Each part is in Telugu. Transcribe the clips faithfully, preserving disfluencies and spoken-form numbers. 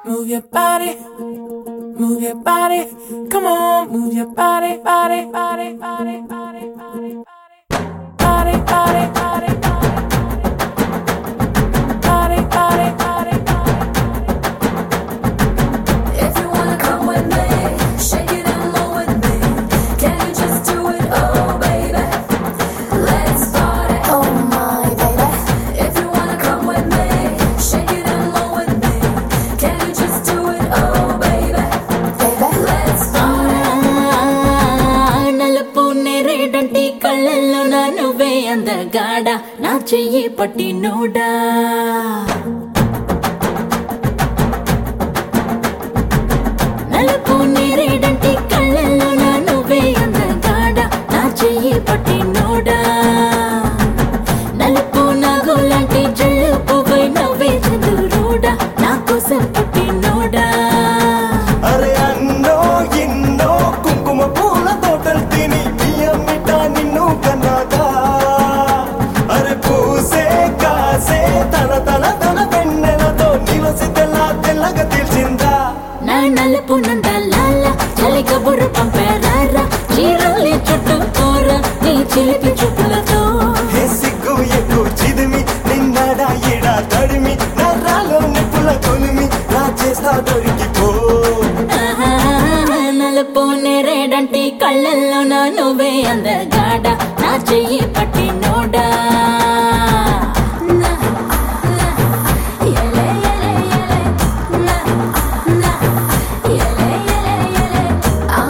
Move your body, move your body, come on, move your body, body, body, body, body, body, body, body, body, body, body, body, body, body. If you wanna come with me, shake it and move with me. Can you just do it, oh baby? Let's party, oh my baby. If you wanna come with me, shake it and move with me. Can you just do it, oh baby? Baby, let's party. నలుపు నేరేడంటి కళ్ళల్లో నా నువ్వే అందగాడ నా చెయ్యి పట్టి నూడా నలుపు నేరేడంటి కళ్ళల్లో నా నువ్వే అందగాడ నా చెయ్యి పట్టి నూడా నలుపు నాగులాంటి జల్లు పువ్వై నవ్వే చంద్రుడా నా కోసం పుట్టి నూడా అరే అన్నో ఎన్నో కుంకుమ పూల తోటలు తిని బియ్యమిట నిన్ను కన్నాగా అరే పూసే కాసే తన తన తన వెన్నెలతో నిలసి తెల్ల తెల్లగా తెలిసిందా నా నలుపు నందలాల చలి కబురు పంపారా చీరలే చుట్టూ కూర నీ చిలిపి చూపులతో హే సిగ్గు ఎక్కువ చిదిమి నిన్నడా ఎడా తడిమి నర్రాలో నిప్పుల కొలిమి నా చేస్తా దొరికిపో ఆహా, నలుపు నేరేడంటి కళ్ళల్లో నా నువ్వే అందగాడ నా చెయ్యి పట్టి నోడా Na, na, yele, yele, yele. Na, na, yele, yele, yele. Ah,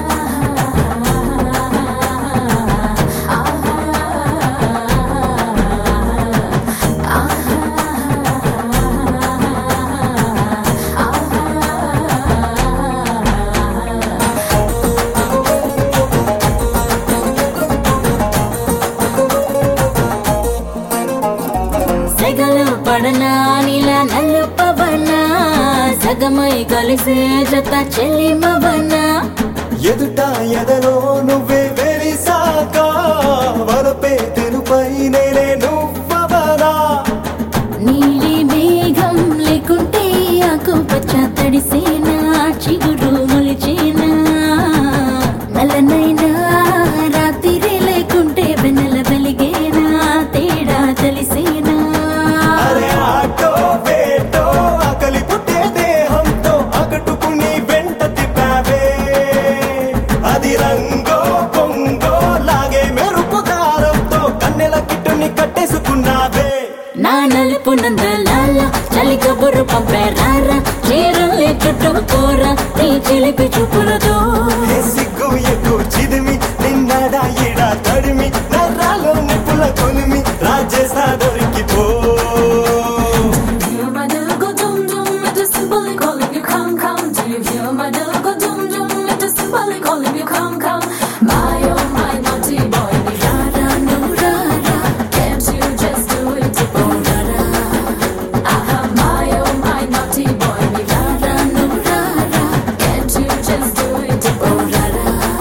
సెగలు పడనా నీలా నలుపవనా సగమై కలిసే జత చెల్లిమవనా ఎదుట ఎదలో నువ్వే వెలిసాక వరపే తెరుపై నేనే నువ్వవనా నీలి మేఘం లేకుంటే ఆకు పచ్చ తడిసేనా చిగురు మొలిచేనా నల్లనైనా రాత్రి లేకుంటే వెన్నెల వెలిగేనా తేడా తెలిసేనా అరే ఆటో వేటో ఆకలి పుట్టే దేహంతో అకటుకుని వెంట తిప్పావే అది రంగో పొంగో లాగే మెరుపు కారంతో కన్నెల కిట్టుని కట్టేసుకున్నావే నా నలుపు నందలాల చలి కబురు పంపారా చీరలే చుట్టూ కూర నీ చిలిపి చూపులతో హే సిగ్గు ఎక్కువ చిదిమి నిన్నడా ఎడా తడిమి నర్రాలో నిప్పుల కొలిమి రాజేసా దొరికిపో hear my little go dum dum, it is simply calling you come come. Do you hear my little go dum dum, it is simply calling you come come. My oh my naughty boy, me rara no rara, can't you just do it oh rara? Aha, my oh my naughty boy, me rara no rara, can't you just do it oh rara?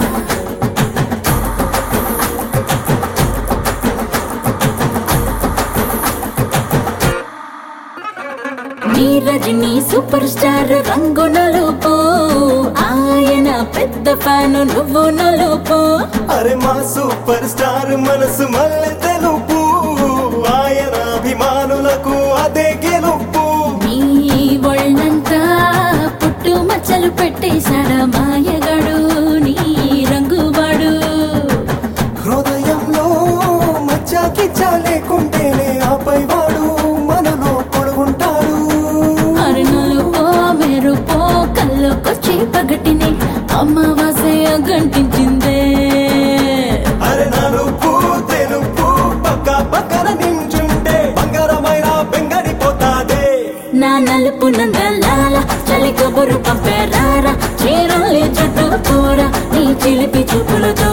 నీ రజనీ సూపర్ స్టార్ రంగు నలుపు ఆయన పెద్ద ఫ్యాను నువ్వు నలుపు అరే మా సూపర్ స్టార్ మనసు మల్లె తెలుపు ఆయన అభిమానులకు అదే గెలుపు నీ ఒళ్ళంతా పుట్టు మచ్చలు పెట్టేశాడా మాయగాడు నీ రంగువాడు హృదయంలో మచ్చాకి చాలేకుంటేనే ఆపై వాడు మనలో పొడుగుంటాడు అరే నలుపో మెరుపో కళ్ళకొచ్చి పగటిని అమావాస్య గంటించిందే అరే నలుపు తెలుపు పక్క పక్కన నించుంటే బంగారమైన బెంగడిపోతాదే నా నలుపు నందలాల చలి కబురు పంపారా చీరలే చుట్టూ కూర నీ చిలిపి చూపులతో